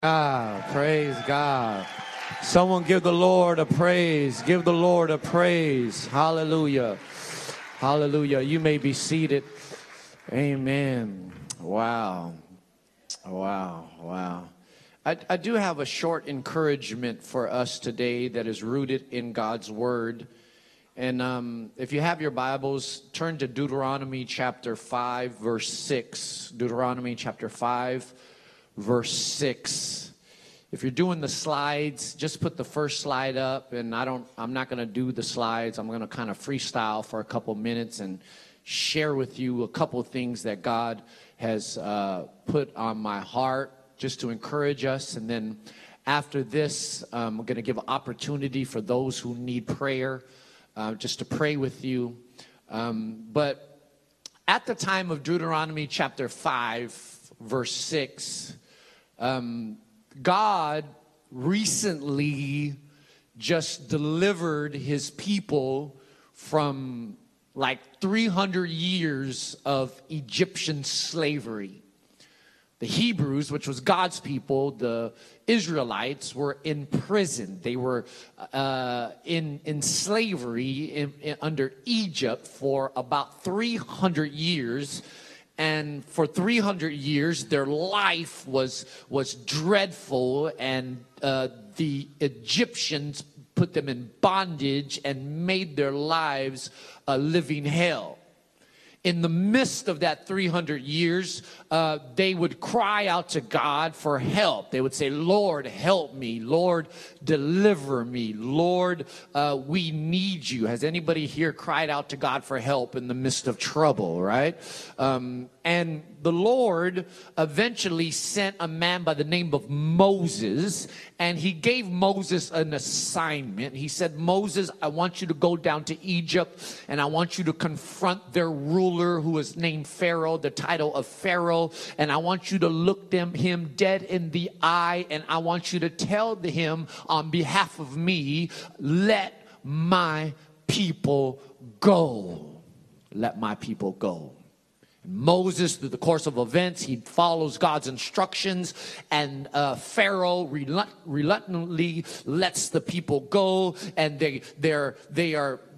God, praise God. Someone give the Lord a praise. Give the Lord a praise. Hallelujah. Hallelujah. You may be seated. Amen. Wow. Wow. Wow. I do have a short encouragement for us today that is rooted in God's word. And if you have your Bibles, turn to Deuteronomy chapter 5, verse 6. Deuteronomy chapter 5, verse 6. If you're doing the slides, just put the first slide up. And I'm not going to do the slides. I'm going to kind of freestyle for a couple minutes and share with you a couple things that God has put on my heart just to encourage us. And then after this, I'm going to give an opportunity for those who need prayer, just to pray with you. But at the time of Deuteronomy chapter 5, verse 6, God recently just delivered his people from like 300 years of Egyptian slavery. The Hebrews, which was God's people, the Israelites, were in prison. They were in slavery under Egypt for about 300 years. And for 300 years, their life was dreadful, and the Egyptians put them in bondage and made their lives a living hell. In the midst of that 300 years, they would cry out to God for help. They would say, Lord, help me. Lord, deliver me. Lord, we need you. Has anybody here cried out to God for help in the midst of trouble, right? And the Lord eventually sent a man by the name of Moses, and he gave Moses an assignment. He said, Moses, I want you to go down to Egypt, and I want you to confront their ruler who is named Pharaoh, the title of Pharaoh, and I want you to look him dead in the eye, and I want you to tell him on behalf of me, let my people go. Let my people go. Moses, through the course of events, he follows God's instructions, and Pharaoh reluctantly lets the people go, and they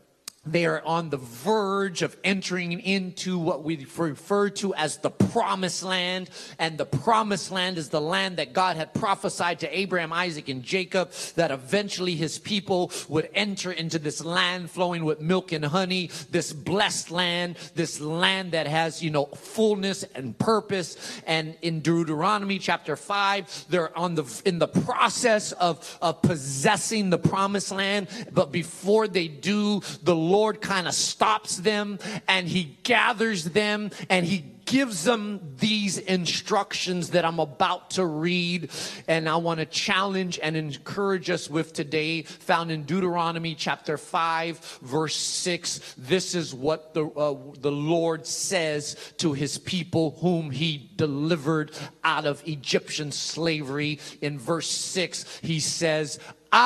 are on the verge of entering into what we refer to as the promised land. And the promised land is the land that God had prophesied to Abraham, Isaac, and Jacob, that eventually his people would enter into this land flowing with milk and honey, this blessed land, this land that has, fullness and purpose. And in Deuteronomy chapter 5, they're in the process of possessing the promised land. But before they do, the Lord kind of stops them, and he gathers them, and he gives them these instructions that I'm about to read, and I want to challenge and encourage us with today, found in Deuteronomy chapter 5, verse 6. This is what the Lord says to his people whom he delivered out of Egyptian slavery. In verse 6, he says,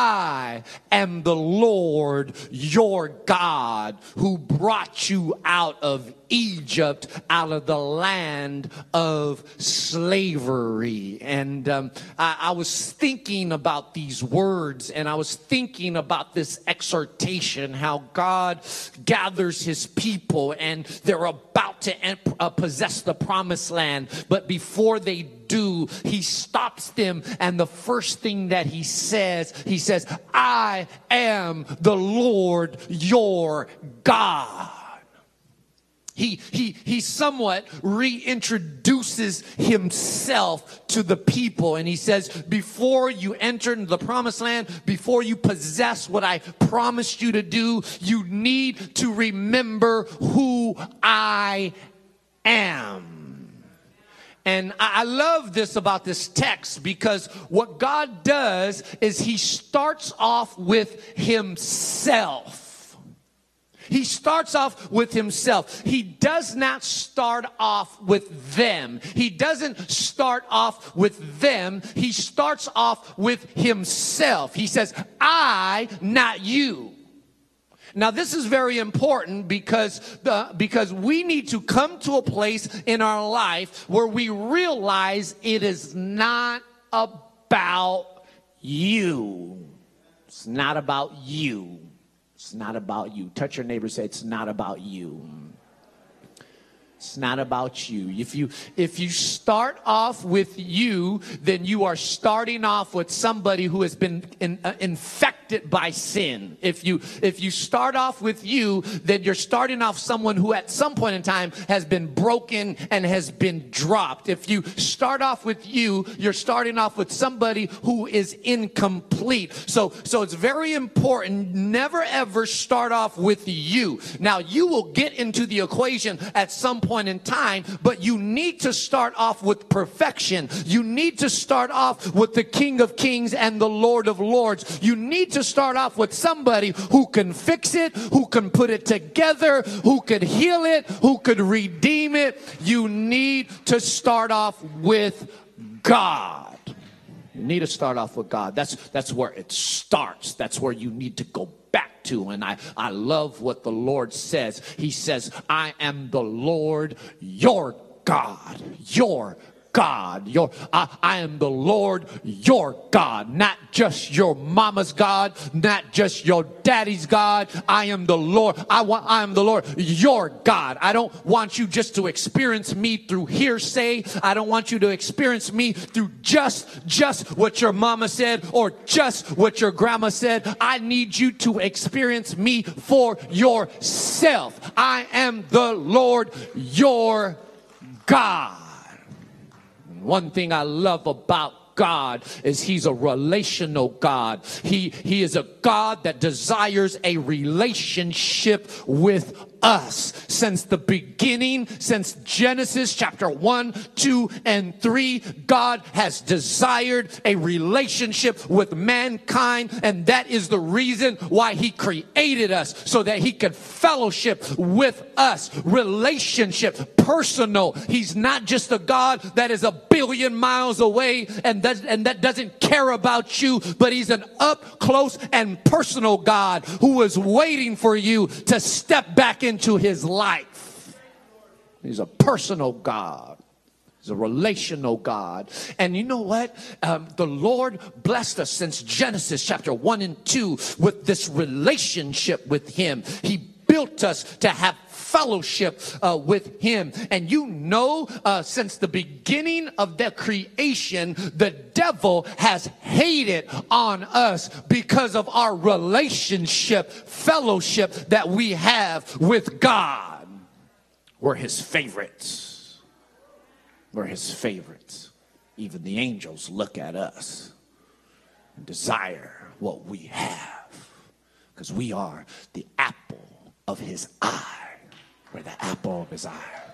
I am the Lord your God who brought you out of Egypt, out of the land of slavery. And I was thinking about these words, and I was thinking about this exhortation, how God gathers his people, and they're about to possess the promised land. But before they do, he stops them, and the first thing that he says, I am the Lord your God. He somewhat reintroduces himself to the people, and he says, before you enter into the promised land, before you possess what I promised you to do, you need to remember who I am. And I love this about this text, because what God does is he starts off with himself. He starts off with himself. He does not start off with them. He doesn't start off with them. He starts off with himself. He says, I, not you. Now, this is very important because we need to come to a place in our life where we realize it is not about about you. It's not about you. It's not about you. Touch your neighbor and say, it's not about you. It's not about you. If you start off with you, then you are starting off with somebody who has been infected by sin. If you start off with you, then you're starting off someone who at some point in time has been broken and has been dropped. If you start off with you, you're starting off with somebody who is incomplete. So it's very important, never ever start off with you. Now, you will get into the equation at some point in time, but you need to start off with perfection. You need to start off with the King of Kings and the Lord of Lords. You need to start off with somebody who can fix it, who can put it together, who could heal it, who could redeem it. You need to start off with God. You need to start off with God. That's where it starts. That's where you need to go back to. And I love what the Lord says. He says, I am the Lord, your God, your God. I am the Lord, your God, not just your mama's God, not just your daddy's God. I am the Lord. I am the Lord, your God. I don't want you just to experience me through hearsay. I don't want you to experience me through just what your mama said or just what your grandma said. I need you to experience me for yourself. I am the Lord, your God. One thing I love about God is he's a relational God. He is a God that desires a relationship with us. Since the beginning, since Genesis chapter 1, 2, and 3, God has desired a relationship with mankind, and that is the reason why he created us, so that he could fellowship with us. Relationship, personal. He's not just a God that is a billion miles away and that doesn't care about you, but he's an up close and personal God who is waiting for you to step back into his life. He's a personal God. He's a relational God. And you know what? The Lord blessed us since Genesis chapter 1 and 2 with this relationship with him. He built us to have fellowship with him. And you know, since the beginning of the creation, the devil has hated on us because of our relationship, fellowship that we have with God. We're his favorites. We're his favorites. Even the angels look at us and desire what we have, because we are the apple of his eye. We're the apple of his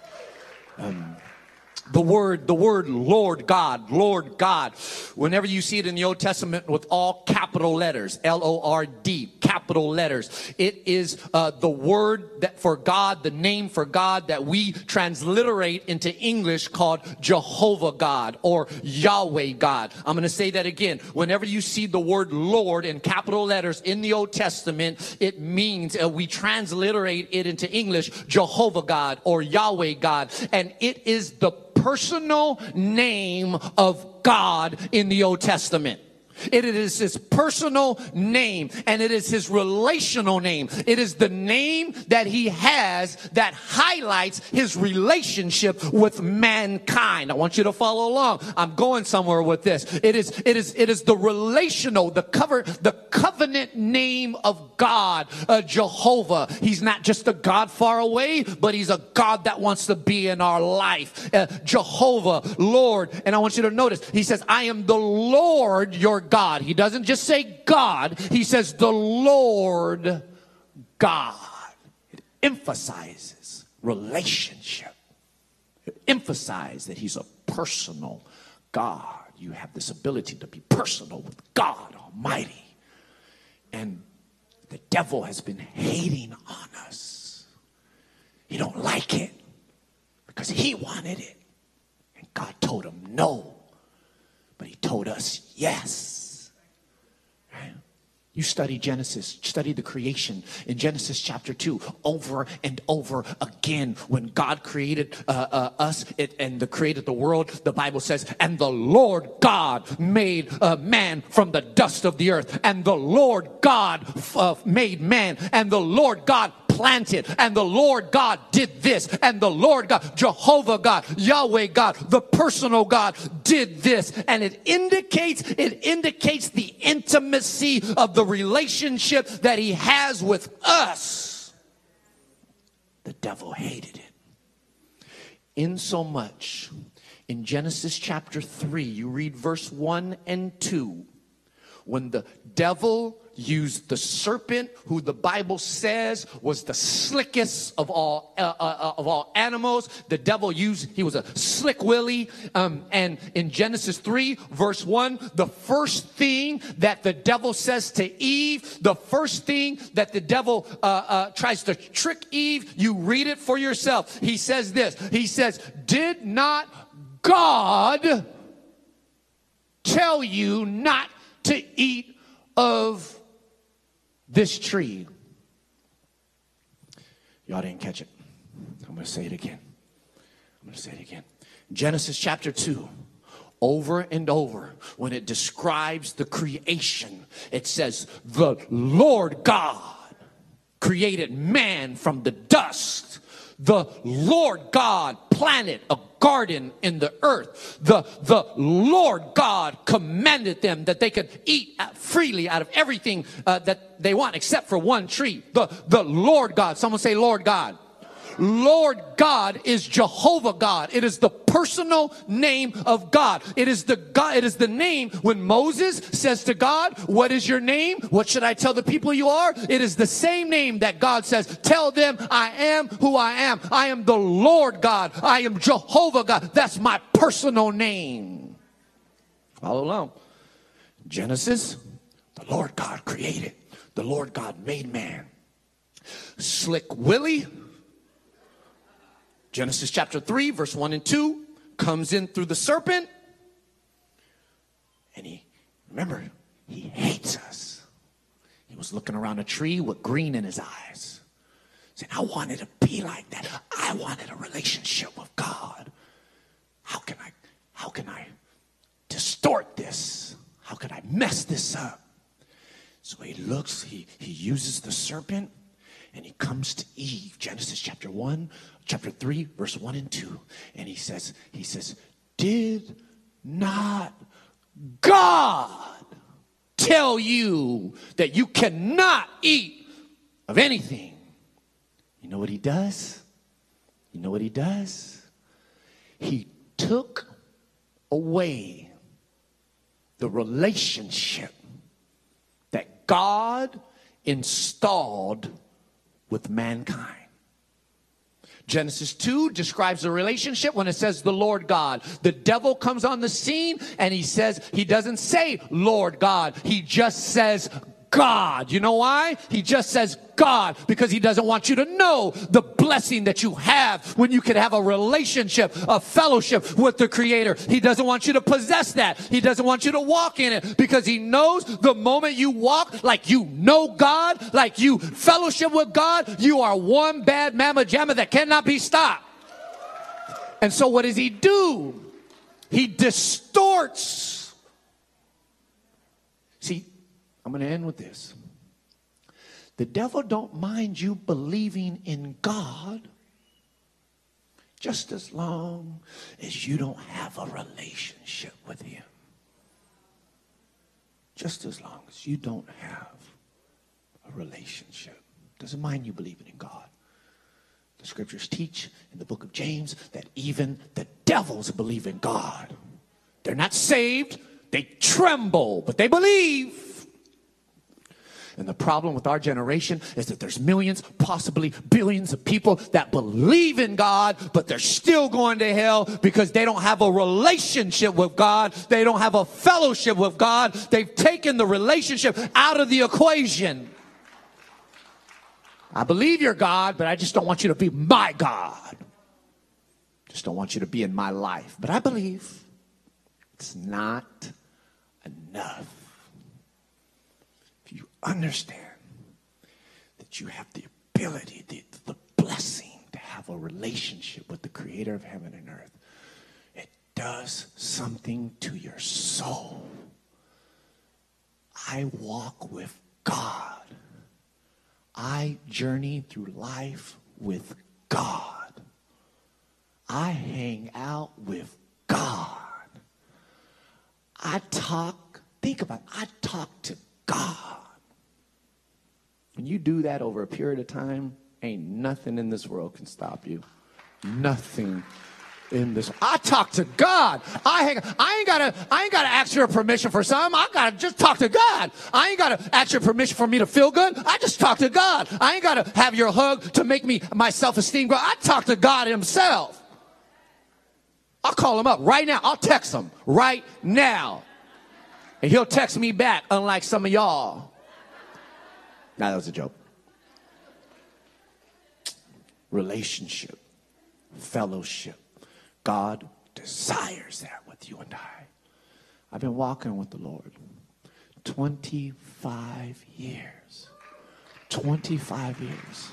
eye. The word Lord God, whenever you see it in the Old Testament with all capital letters, L-O-R-D, capital letters, it is the word that for God, the name for God that we transliterate into English called Jehovah God or Yahweh God. I'm going to say that again. Whenever you see the word Lord in capital letters in the Old Testament, it means we transliterate it into English Jehovah God or Yahweh God, and it is the personal name of God in the Old Testament. It is his personal name, and it is his relational name. It is the name that he has that highlights his relationship with mankind. I want you to follow along. I'm going somewhere with this. It is the relational, the covenant name of God, Jehovah. He's not just a God far away, but he's a God that wants to be in our life. Jehovah, Lord. And I want you to notice, he says, I am the Lord, your God. He doesn't just say God. He says the Lord God. It emphasizes relationship. It emphasizes that he's a personal God. You have this ability to be personal with God Almighty. And the devil has been hating on us. He don't like it because he wanted it. And God told him no. But he told us yes. You study Genesis, study the creation in Genesis chapter 2 over and over again. When God created us and created the world, the Bible says, and the Lord God made man from the dust of the earth. And the Lord God made man. And the Lord God planted, and the Lord God did this, and the Lord God, Jehovah God, Yahweh God, the personal God did this. And it indicates the intimacy of the relationship that he has with us. The devil hated it. Insomuch, in Genesis chapter 3, you read verse 1 and 2, when the devil used the serpent, who the Bible says was the slickest of all animals. The devil he was a slick willy. And in Genesis 3, verse 1, the first thing that the devil says to Eve, the first thing that the devil tries to trick Eve, you read it for yourself. He says this. He says, did not God tell you not to eat of this tree? Y'all didn't catch it. I'm going to say it again. Genesis chapter 2, over and over, when it describes the creation, it says, the Lord God created man from the dust. The Lord God planted a garden in the earth. The Lord God commanded them that they could eat freely out of everything that they want, except for one tree. The Lord God. Someone say Lord God. Lord God is Jehovah God. It is the personal name of God. It is the name when Moses says to God, what is your name? What should I tell the people you are? It is the same name that God says, tell them I am who I am. I am the Lord God. I am Jehovah God. That's my personal name. Follow along. Genesis, the Lord God created. The Lord God made man. Slick Willie, Genesis chapter 3, verse 1 and 2, comes in through the serpent. And he hates us. He was looking around a tree with green in his eyes, saying, I wanted to be like that. I wanted a relationship with God. How can I distort this? How can I mess this up? So he looks, he uses the serpent, and he comes to Eve, Genesis chapter 3, verse 1 and 2. And he says, did not God tell you that you cannot eat of anything? You know what he does? He took away the relationship that God installed with mankind. Genesis 2 describes the relationship when it says the Lord God. The devil comes on the scene and he doesn't say Lord God. He just says God. You know why? He just says God because he doesn't want you to know the blessing that you have when you can have a relationship, a fellowship with the Creator. He doesn't want you to possess that. He doesn't want you to walk in it because he knows the moment you walk like you know God, like you fellowship with God, you are one bad mamma jamma that cannot be stopped. And so what does he do? He distorts. See, I'm going to end with this. The devil don't mind you believing in God just as long as you don't have a relationship with him. Just as long as you don't have a relationship. Doesn't mind you believing in God. The scriptures teach in the book of James that even the devils believe in God. They're not saved. They tremble, but they believe. And the problem with our generation is that there's millions, possibly billions of people that believe in God, but they're still going to hell because they don't have a relationship with God. They don't have a fellowship with God. They've taken the relationship out of the equation. I believe you're God, but I just don't want you to be my God. Just don't want you to be in my life. But I believe it's not enough. You understand that you have the ability, the blessing to have a relationship with the creator of heaven and earth, it does something to your soul. I walk with God. I journey through life with God. I hang out with God. Think about it, I talk to God. When you do that over a period of time, ain't nothing in this world can stop you. Nothing in this. I talk to God. I ain't gotta ask your permission for something. I gotta just talk to God. I ain't gotta ask your permission for me to feel good. I just talk to God. I ain't gotta have your hug to make my self-esteem grow. I talk to God himself. I'll call him up right now. I'll text him right now. And he'll text me back, unlike some of y'all. Nah, that was a joke. Relationship, fellowship. God desires that with you and I. I've been walking with the Lord 25 years. 25 years.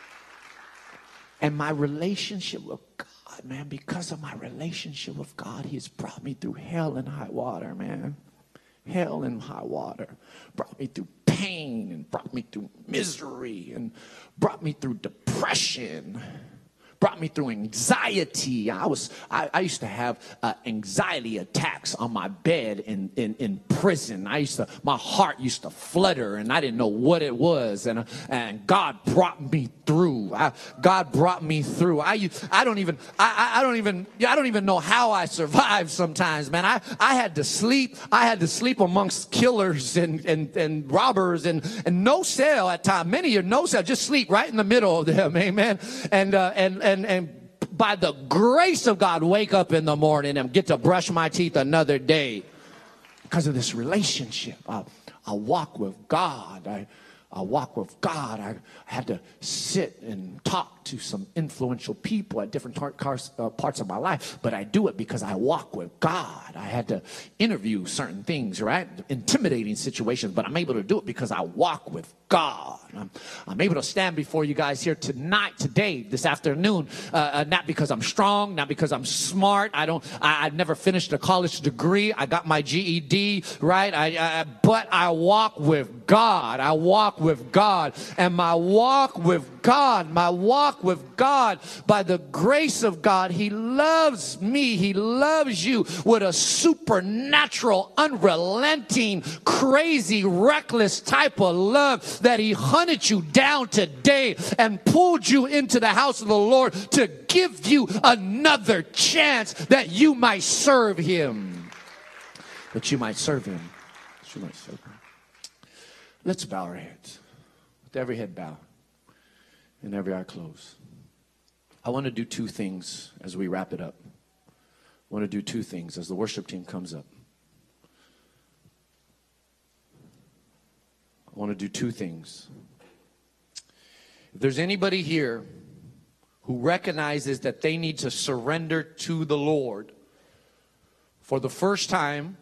And my relationship with God, man, because of my relationship with God, he has brought me through hell and high water, man. Hell and high water. Brought me through pain and brought me through misery and brought me through depression. Brought me through anxiety. I used to have anxiety attacks on my bed in prison. My heart used to flutter and I didn't know what it was. And God brought me through. God brought me through. I don't even know how I survived sometimes, man. I had to sleep. I had to sleep amongst killers and robbers and no cell at times. Many of you no cell, just sleep right in the middle of them. Amen. And by the grace of God, wake up in the morning and get to brush my teeth another day. Because of this relationship, I walk with God. I walk with God. I had to sit and talk to some influential people at different parts of my life, but I do it because I walk with God. I had to interview certain things, right? Intimidating situations, but I'm able to do it because I walk with God. I'm able to stand before you guys here tonight, today, this afternoon, not because I'm strong, not because I'm smart. I've never finished a college degree. I got my GED, right? But I walk with God. I walk with God. And my walk with God, by the grace of God, he loves me. He loves you with a supernatural, unrelenting, crazy, reckless type of love that he hunted you down today and pulled you into the house of the Lord to give you another chance that you might serve him. That you might serve him. That you might serve him. Let's bow our heads. With every head bowed and every eye closed. I want to do two things as we wrap it up. I want to do two things as the worship team comes up. I want to do two things. If there's anybody here who recognizes that they need to surrender to the Lord for the first time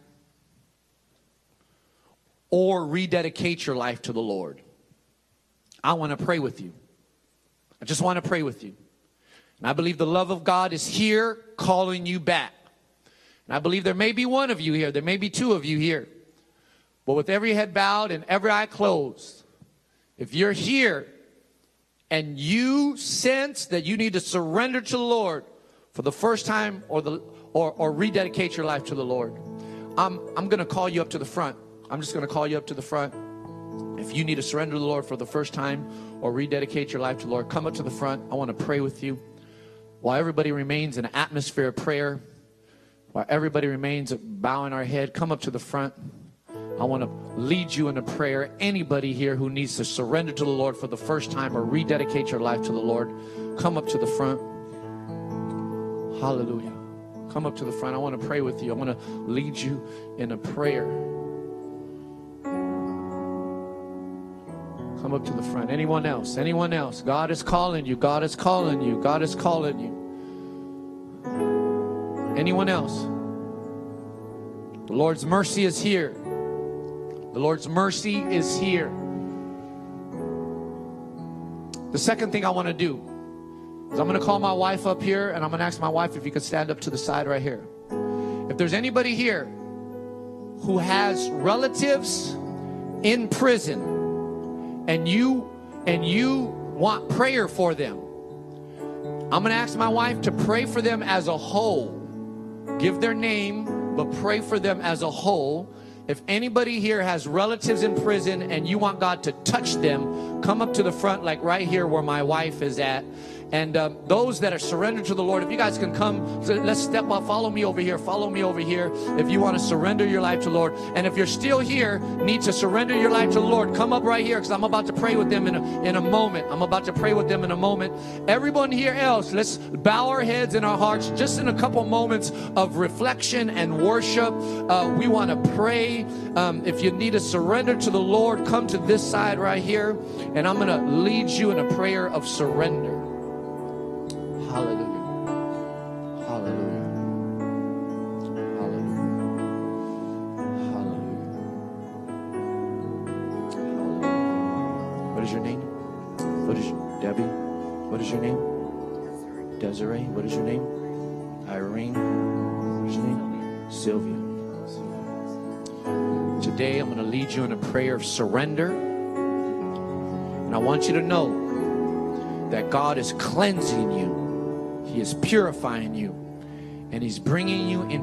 or rededicate your life to the Lord, I want to pray with you. I just want to pray with you. And I believe the love of God is here calling you back. And I believe there may be one of you here. There may be two of you here. But with every head bowed and every eye closed, if you're here and you sense that you need to surrender to the Lord for the first time or rededicate your life to the Lord, I'm going to call you up to the front. I'm just going to call you up to the front. If you need to surrender to the Lord for the first time or rededicate your life to the Lord, come up to the front. I want to pray with you. While everybody remains in an atmosphere of prayer, while everybody remains bowing our head, come up to the front. I want to lead you in a prayer. Anybody here who needs to surrender to the Lord for the first time or rededicate your life to the Lord, come up to the front. Hallelujah. Come up to the front. I want to pray with you. I want to lead you in a prayer. Come up to the front. Anyone else? Anyone else? God is calling you. God is calling you. God is calling you. Anyone else? The Lord's mercy is here. The Lord's mercy is here. The second thing I want to do is I'm going to call my wife up here, and I'm going to ask my wife if you could stand up to the side right here. If there's anybody here who has relatives in prison and you want prayer for them, I'm going to ask my wife to pray for them as a whole. Give their name, but pray for them as a whole. If anybody here has relatives in prison and you want God to touch them, come up to the front, like right here where my wife is at. And those that are surrendered to the Lord, if you guys can come, so let's step up. Follow me over here. Follow me over here. If you want to surrender your life to the Lord. And if you're still here, need to surrender your life to the Lord, come up right here, because I'm about to pray with them in a moment. I'm about to pray with them in a moment. Everyone here else, let's bow our heads and our hearts just in a couple moments of reflection and worship. We want to pray. If you need to surrender to the Lord, come to this side right here. And I'm going to lead you in a prayer of surrender. Hallelujah. Hallelujah. Hallelujah. Hallelujah. Hallelujah. What is your name? What is Debbie? What is your name? Desiree. What is your name? Irene. What is your name? Sylvia. Today I'm going to lead you in a prayer of surrender. And I want you to know that God is cleansing you. He is purifying you, and He's bringing you in